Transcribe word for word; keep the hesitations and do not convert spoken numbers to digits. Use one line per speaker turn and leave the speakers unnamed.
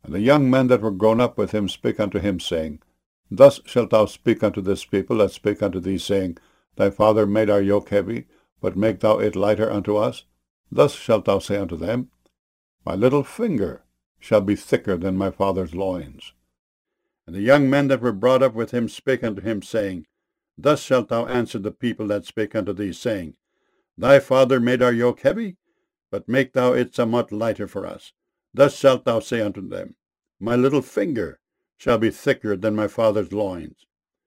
And the young men that were grown up with him spake unto him, saying, Thus shalt thou speak unto this people that spake unto thee, saying, Thy father made our yoke heavy, but make thou it lighter unto us. Thus shalt thou say unto them, My little finger shall be thicker than my father's loins. And the young men that were brought up with him spake unto him, saying, Thus shalt thou answer the people that spake unto thee, saying, Thy father made our yoke heavy, but make thou it somewhat lighter for us. Thus shalt thou say unto them, My little finger shall be thicker than my father's loins.